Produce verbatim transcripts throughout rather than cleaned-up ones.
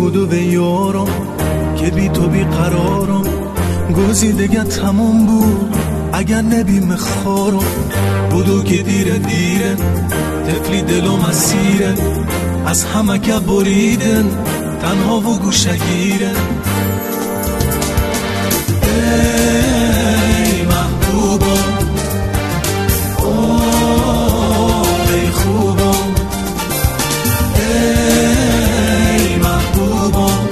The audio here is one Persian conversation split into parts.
بودو به یارم که بی تو بی قرارم، گوزی دیگه تمام بود اگر نبی مخارم. بودو که دیره دیره تفلی دلو مسیره، از همه که بریدن تنها و گوشگیره. ای محبوبم اوه ای خوبم، ای محبوبم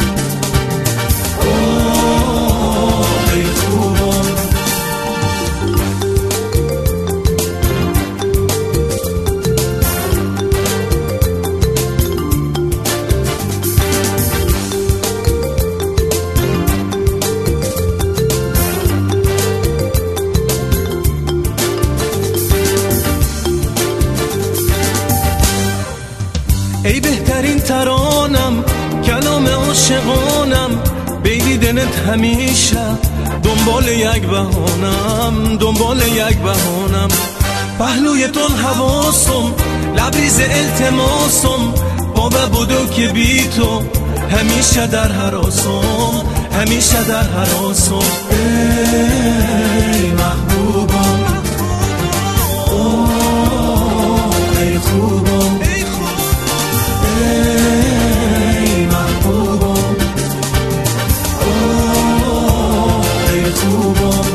اوه ای خوبم. ای بهترین ترانم کلام عاشقانم، بیدی دنت همیشه دنبال یک بهانم، دنبال یک بهانم. پهلوی تون حواسم لبریز التماسم، بابا بودو که بی تو همیشه در حراسم، همیشه در حراسم. ای محبوبم اوه ای خوبم، ای محبوبم اوه ای خوبم.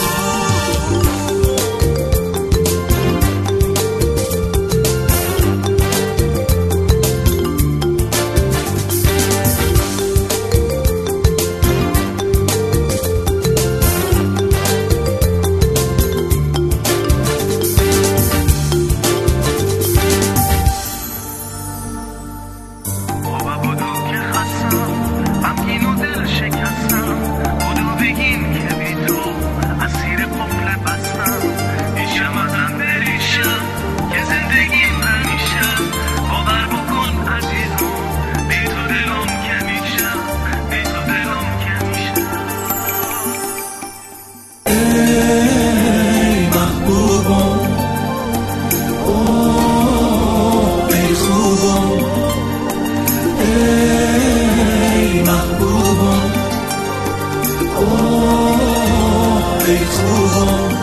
ای خوبم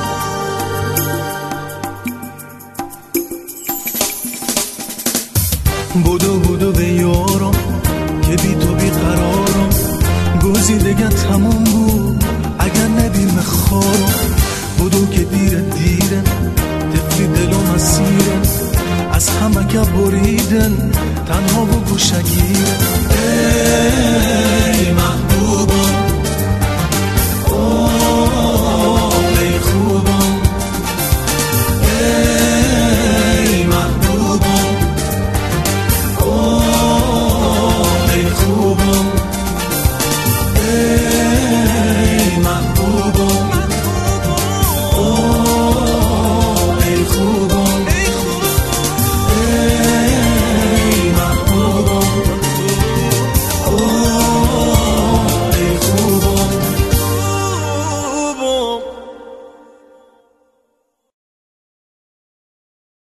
بودو بودو به یارم که بی تو بی قرارم، گوزی دیگه تمام بود اگر نبی مخارم. بودو که دیره دیره تفلی دلو مسیره، از همه که بریدن تنها و گوشگیره. ای محبوب